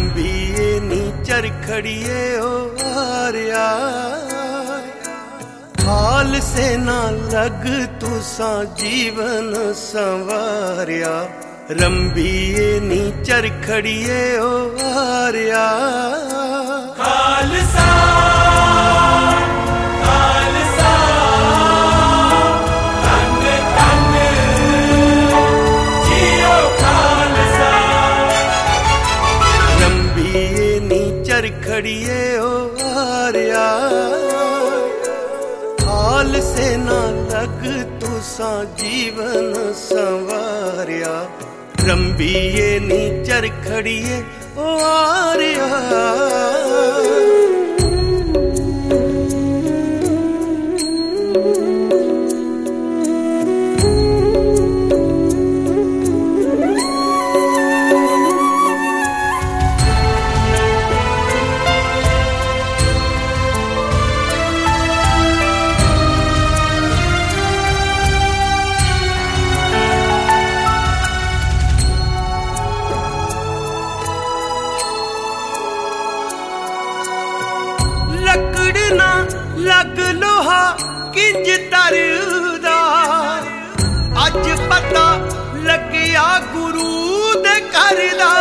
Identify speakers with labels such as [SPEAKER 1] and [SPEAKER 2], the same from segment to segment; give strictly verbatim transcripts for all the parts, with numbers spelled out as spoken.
[SPEAKER 1] रंबीए नी चरखड़िए ओ आर्या, हाल से ना लग तुसा जीवन संवारिया। रंबीए नी चरखड़िए ओ आर्या,
[SPEAKER 2] खालसा खालसा तन तन जियो खालसा।
[SPEAKER 1] रंबीए नी चरखड़िए ओ आर्या, हाल से ना लग तुसा जीवन संवारिया। रंबीए नी चरखड़िए ओ आर्या। लकड़ना लग लोहा किंज तरदा, अज पता लग्या गुरु दे घर दा।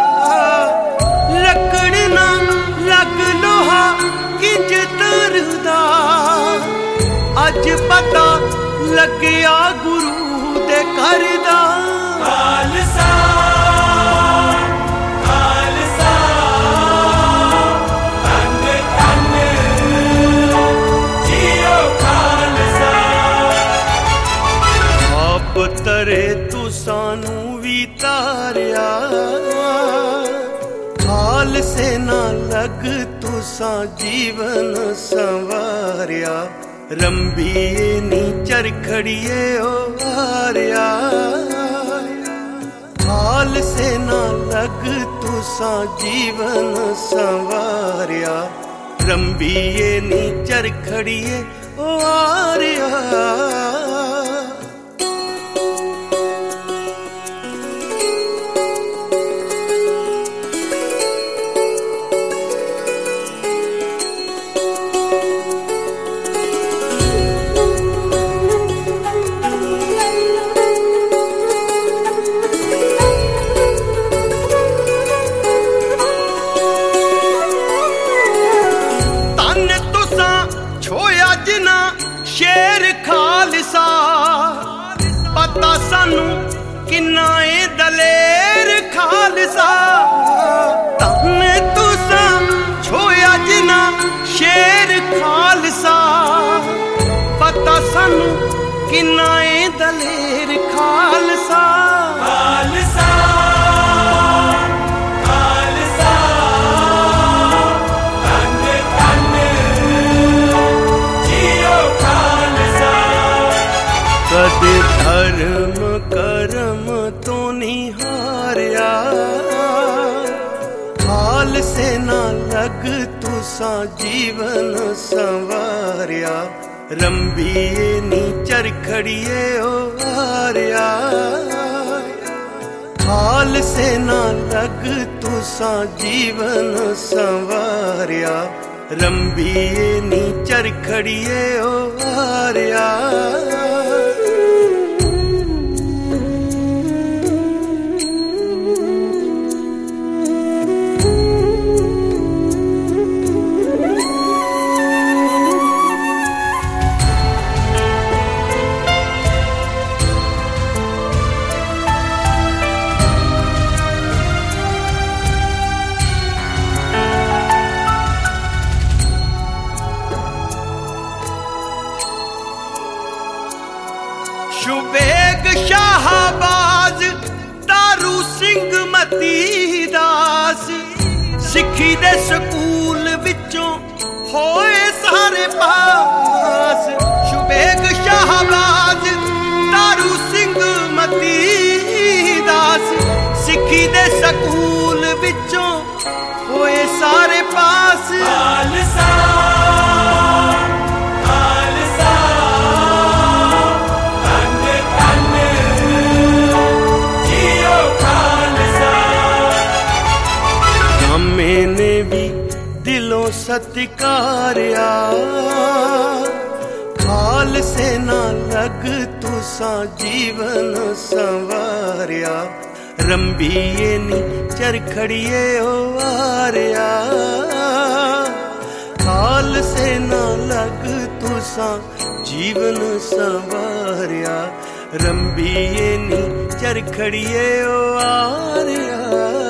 [SPEAKER 1] लकड़ना लग लोहा किंज तरदा, अज पता लग्या गुरु दे घर दा।
[SPEAKER 2] खालसा
[SPEAKER 1] तरे तू सानू भी तारिया, हाल से ना लग तुसा जीवन संवारिया। रंबीए नी चरखड़िए ओ आर्या, हाल से ना लग तुसा जीवन संवारिया। रंबीए नी चरखड़िए ओ आर्या। जना शेर खालसा, पता सानू किन्ना ए दलेर खालसा। तन तुसा छोया जना शेर खालसा, पता सानू किन्ना ए दलेर खालसा।
[SPEAKER 2] खालसा
[SPEAKER 1] कदे धर्म करम तो निहारिया, हाल से ना लग तुसा जीवन संवारिया। रंबीए नी चरखड़िए ओ आर्या, हाल से ना लग तुसा जीवन संवारिया। रंबीए नी चरखड़िए ओ आर्या। शुबेग शाहबाज दारू सिंह मती दास, सिखी दे स्कूल विचों होए सारे पास। शुबेग शाहबाज दारू सिंह मती दास, सिखी दे स्कूल विचों होए सारे पास।
[SPEAKER 2] खालसा
[SPEAKER 1] ने भी दिलों सत्कारिया खालसे ना लग तुसा जीवन संवारिया रंबीए नी चरखड़िए ओ आरिया खालसे ना लग तुसा जीवन संवारिया रंबीए नी चरखड़िए ओ आरिया।